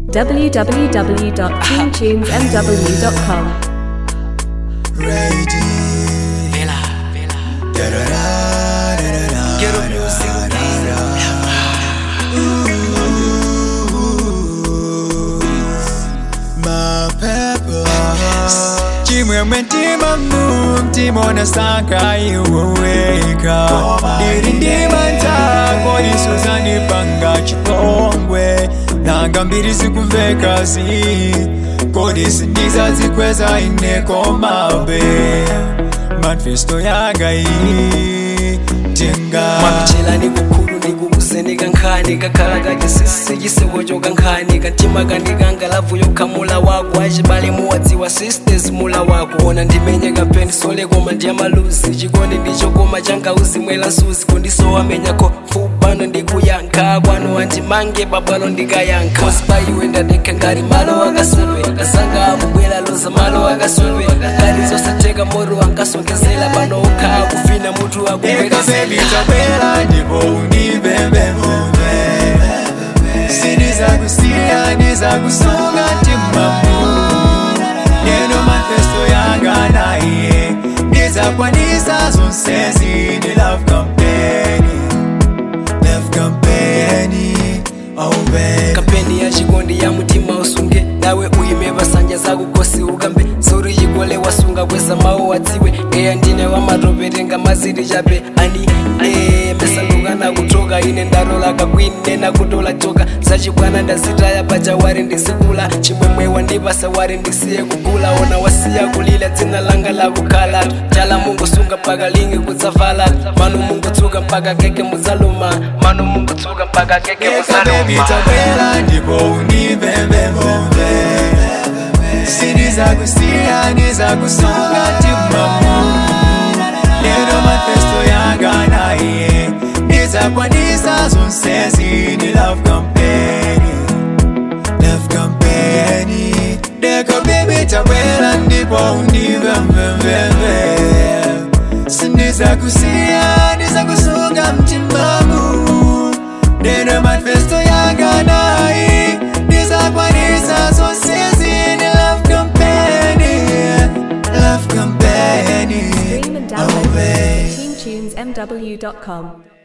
www.teamtunesmw.com. Chimwemwe timona saka iwoweka Diri ndimanta kodi suzani panga chipongwe Nanga mbiri zikumveka zi Kodi sindiza zikweza ineko mabe Manifesto yanga ii Tenga Mapichela ni kukuru ni kukusene kankani Kakala kakisisi jisewo jo kankani Kantima kandiganga lavu yoka mula wako Ajibale muwazi wa sisters mula wako Ona ndimenye kapeni sole goma ndiyama luzi Jikoni ndicho goma janka uzimwela suzi Kundiso wamenyako fubano ndikuyanka Kwano wanjimange babalo ndikayanka Kospa iwenda deka ngari malo wakasulwe Kasanga amubwela loza malo wakasulwe Kari zosateka moro wankasonkezela Bano uka kufina mutu wakubeka baby tabela ndipo unibebe Siniza kusia, niza kusunga timamu Neno manifesto yanga na iye Niza kwa niza zonsezi ni love company Love company, oh baby Kampeni ya chikondi ya mutima usunge Nawe uimeba sanja za kukosi ugambe Suri yigole wasunga kweza mao watiwe Eya ndine wa matopete nga maziri jape Ani mesanduka na kutoka Ine ndarola kakwine na kutola choka Sachibwana ndazita ya pachawari ndisikula Chimwemwe wandipasa wari ndisiye kukula Ona wasiya kulila tina langa la kukala Chala mungu sunga mpaka lingi kutsavala Manu mungu tuka mpaka keke muzaluma Manu mungu tuka mpaka keke muzaluma Tabela ndipo unibebe Siniza kusia, niza kusunga timamu Neno manifesto yanga na iye Niza kwa niza zonsezi ni love company Love company Deko baby tabela ndipo unibebe Siniza kusia, niza kusunga mtimamu Neno manifesto yanga na iye Niza kwa niza zonsezi ni love company Love company Stream and download at teamtunesmw.com.